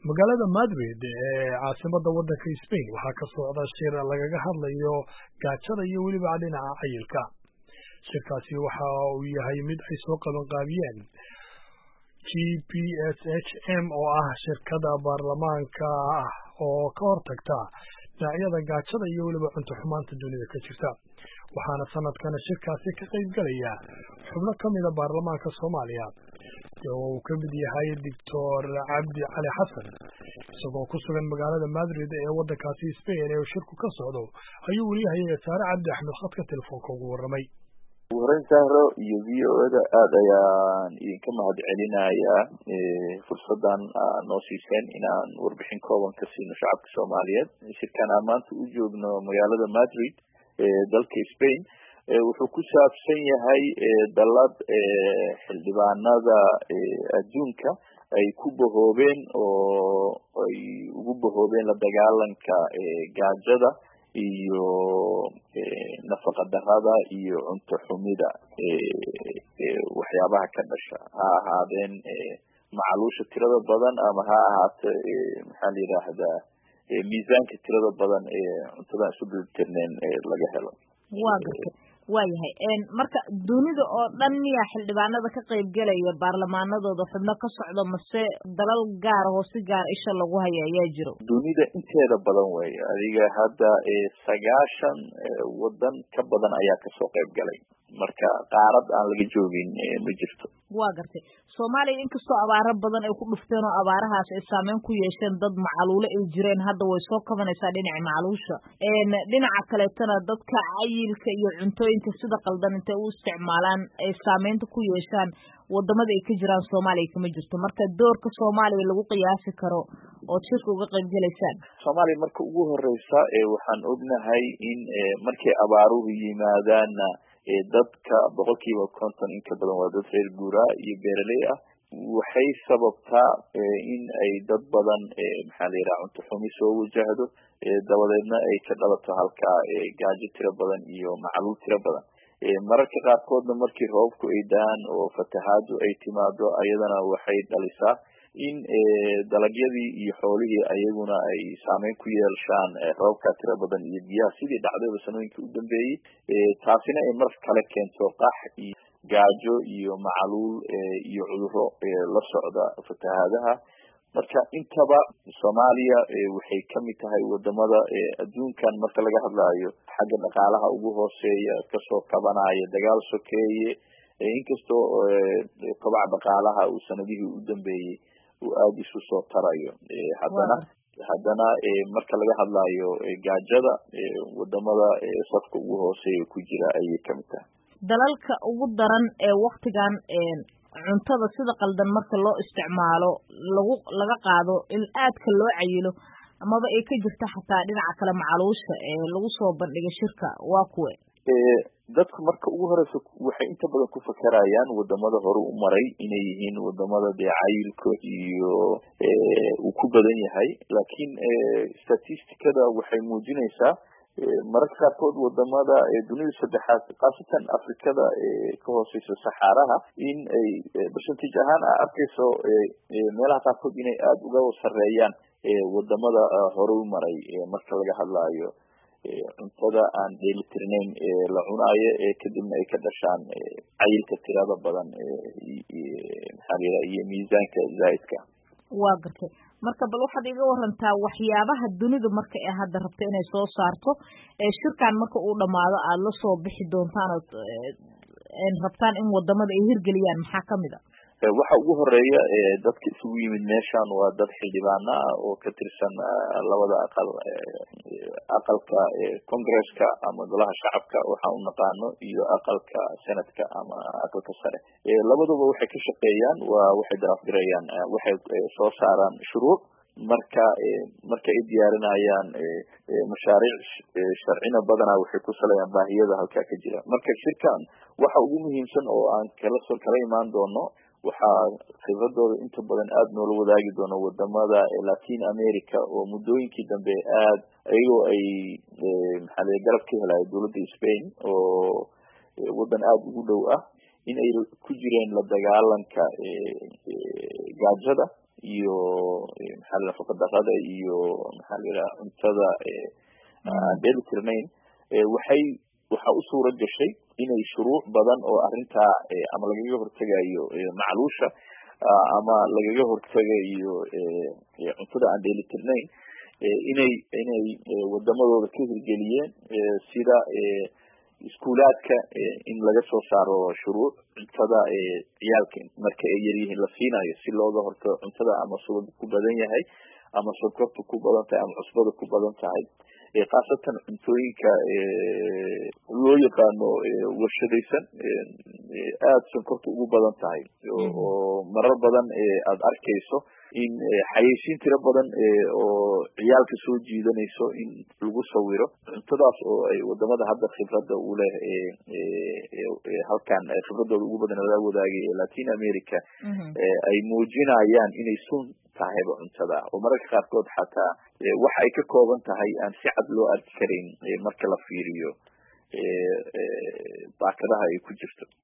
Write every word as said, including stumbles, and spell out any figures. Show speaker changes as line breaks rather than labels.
magaalada Madrid ee caasimada waddanka Spain waxaa ka socda shir lagaga hadlayo gaajada iyo weliba dhinaca cayilka. Shirkaasi waxa uu yahay mid ay soo qaban qaabiyeen G P S H M oo ah shirkada baarlamaanka ah oo ka hortagta dhinacyada gaajada iyo weliba cunto xumaanta dunida ka jirta. waxaana sanadkan shirkaasi ka qayb galaya xubno ka mid ah baarlamaanka Soomaaliya oo uu ka mid yahay Doctor Cabdi Cali Xasan isagoo ku sugan magaalada Madrid ee waddankaasi Spain ee shirku ka socdo ayuu wariyahay Saare Cabdi Axmed khadka telefoonka ugu warramay.
waran sahro iyo V O A da aad ayaan idinka mahad celinayaa fursadan noo siiseen inaan warbixin kooban ka siino shacabka Soomaaliyeed. shirkan aan maanta u joogno magaalada Madrid ee dalka Spain wuxuu ku saabsan yahay dalad xildhibaanada adduunka ay ku bahoobeen oo ay ugu bahoobeen la dagaalanka gaajada iyo nafaqa darrada iyo cunto xumida waxyaabaha ka dhasha ha ahaadeen macaluusha tirada badan ama ha ahaato maxaa la yidhaahdaa miisaanka tirada badan ee cuntada isu dheelitirneen laga helo.
waa gartay waa yahay marka dunida oo dhan miyaa xildhibaanada ka qayb galaya baarlamaanadooda xubno ka socdo mase dalal gaar oo si gaar isha lagu hayo ayaa jiro?
dunida inteeda badan way adiga hadda sagaashan wadan ka badan ayaa kasoo qayb galay marka qaarad aan laga joogin ma jirto.
waa gartay Soomaaliya inkastoo abaaro badan ay ku dhufteen oo abaarahaas ay saameyn ku yeesheen dad macaluule ay jireen hadda way soo kabanaysaa dhinaca macaluusha dhinaca kaleetana dadka cayilka iyo cuntooyinka sida qaldan intay u isticmaalaan ay saameynta ku yeeshaan wadamada ay ka jiraan Soomaaliya kama jirto marka doorka Soomaaliya lagu qiyaasi karo oo shirka uga qayb galaysaan.
Soomaaliya marka ugu horeysa waxaan ognahay in markay abaaruhu yimaadaanna dadka boqolkiiba konton in ka badan waa dad reer guuraa iyo beeraley ah waxay sababtaa in ay dad badan maxaa la yidhaha cunto xumi soo wajahdo dabadeedna ay ka dhalato halkaa gaajo tiro badan iyo macaluul tiro badan. mararka qaarkoodna markii roobku ay daan oo fatahaadu ay timaado ayadana waxay dhalisaa in dalagyadii iyo xoolihii ayaguna ay saameyn ku yeeshaan roobka tiro badan iyo biyaha sidii dhacdayba sanooyinkii u dambeeyey taasina ay mar kale keento qax iyo gaajo iyo macaluul iyo cudurro la socda fatahaadaha. marka intaba Soomaaliya waxay kamid tahay wadamada adduunkan marka laga hadlaayo xagga dhaqaalaha ugu hooseeya kasoo kabanaya dagaal sokeeye inkastoo kobaca dhaqaalaha uu sanadihii u dambeeyey uu aada isu soo tarayo haddana haddana marka laga hadlaayo gaajada wadamada safka ugu hooseeya ku jira ayay kamid tahay.
dalalka ugu daran ee waktigan cuntada sida qaldan marka loo isticmaalo lagu laga qaado in aadka loo cayilo amaba ay ka jirta xataa dhinaca kale macaluusha ee lagu soo bandhigay shirka waa kuwe
dadku marka ugu horeysa waxay inta badan ku fakarayaan wadamada hore u maray inay yihiin wadamada dee cayilka iyo uu ku badan yahay laakiin statisticada waxay muujinaysaa mararka qaarkood wadamada dunida saddexaad khaasatan afrikada ka hooseysa saxaaraha in ay percentage ahaan a arkayso meelaha qaarkood inay aada uga sareeyaan wadamada hore u maray marka laga hadlaayo cuntada aan dheelitirnayn la cunaayo kadibna ay ka dhashaan cayilka tirada badan maxaa la yidhaha iyo miisaanka zaidka.
waa gartay marka bal waxaad iga warantaa waxyaabaha dunida marka ay hadda rabto inay soo saarto ee shirkan marka uu dhamaado aada la soo bixi doontaan oo rabtaan in wadamada ay hirgeliyaan maxaa kamid a?
waxa ugu horeeya dadka isugu yimid meeshan waa dad xildhibaano ah oo ka tirsan labada aqal aqalka congresska ama golaha shacabka waxaan u naqaano iyo aqalka senadka ama aqalka sare labaduba waxay ka shaqeeyaan waa waxay daraafgarayaan waxay soo saaraan shuruuc marka marka ay diyaarinayaan mashaariic sharcina badanaa waxay ku saleeyaan baahiyada halkaa ka jira. marka shirkan waxa ugu muhiimsan oo aan kala soo kala imaan doono waxaa khibradooda inta badan aada noola wadaagi doono wadamada Latin America oo muddooyinkii dambe aada ayagoo ay maxaa la garab ka helayo dowladda Spain oo wadan aada ugu dhow ah in ay ku jireen la dagaalanka gaajada iyo maxaa la nafaqa darrada iyo maxaa la yidhaha cuntada aan dheelitirnayn waxay waxaa u suura gashay inay shuruuc badan oo arrintaa ama lagaga hortegayo macluusha ama lagaga hortegayo cuntada aan dheelitirnayn inay inay wadamadooda ka hirgeliyeen sida iskuulaadka in laga soo saaro shuruuc cuntada ciyaalka marka ay yar yihiin la siinayo si looga hortago cuntada ama subag ku badan yahay ama sokorta ku badan tahay ama cusbada ku badan tahay khaasatan cuntooyinka loo yaqaano warshadaysan aada sonkorta ugu badan tahay oo marar badan aada arkayso in xayeysiin tiro badan oo ciyaalka soo jiidanayso in lagu sawiro cuntadaas oo ay wadamada hadda khibrada u leh halkan khibradooda ugu badan la wadaagay ee latin america ay muujinayaan inay sun tahayba cuntada oo mararka qaarkood xataa waxa ay ka kooban tahay aan si cad loo arki karin marka la fiiriyo baakadaha ay ku jirto